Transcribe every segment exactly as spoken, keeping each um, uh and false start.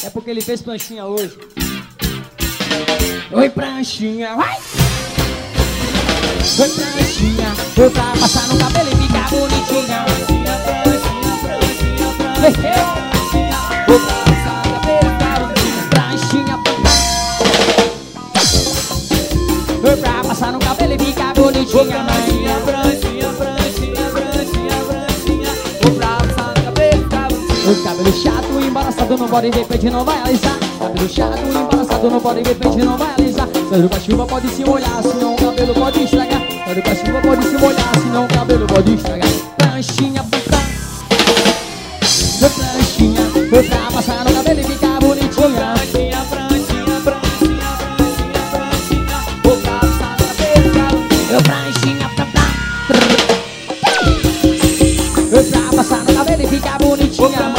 É porque ele fez pranchinha hoje. Oi, pranchinha, vai! Oi, pranchinha, vou pra passar no cabelo e ficar bonitinha. Pranchinha, pranchinha, pranchinha, pranchinha. Vou pra passar no cabelo e ficar bonitinha. Pranchinha, vou pra passar no cabelo e ficar bonitinha. Pranchinha, pranchinha, pranchinha, pranchinha, pranchinha. Vou pra passar no cabelo e ficar bonitinha. O cabelo chato, embaraçado, não pode ver, pente não vai alisar. Cabelo chato, embaraçado, não pode ver, pente não vai alisar. Sai com a chuva, pode se molhar, senão o cabelo pode estragar. Sai com a chuva, pode se molhar, senão o cabelo pode estragar. Pranchinha, puta. Pranchinha, vou pra passar no cabelo e ficar bonitinha. Pranchinha, pranchinha, pranchinha, pranchinha, pranchinha. Vou pra passar no cabelo e ficar bonitinha. Pranchinha, puta. Vou pra passar no cabelo e ficar bonitinha.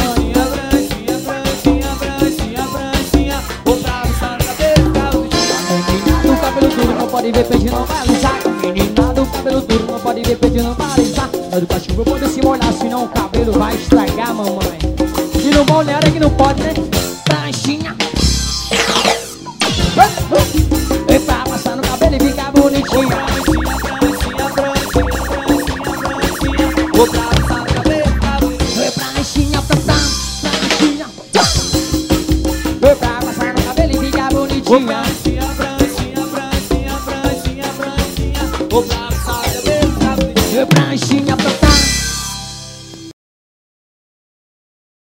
Pode ver peixe não vai alisar. Menina do cabelo duro não pode ver peixe não vai alisar. Mas o cachorro pode se molhar, senão o cabelo vai estragar, mamãe. E não molhar é que não pode, né? Pranchinha. E pra passar no cabelo e ficar bonitinho. Pranchinha, pranchinha, pranchinha, pranchinha, pranchinha. Vou pra passar no cabelo e ficar bonitinho. Pranchinha, pranchinha. E pra passar no cabelo e ficar bonitinho. Pranchinha, pranchinha, pranchinha, pranchinha, pranchinha.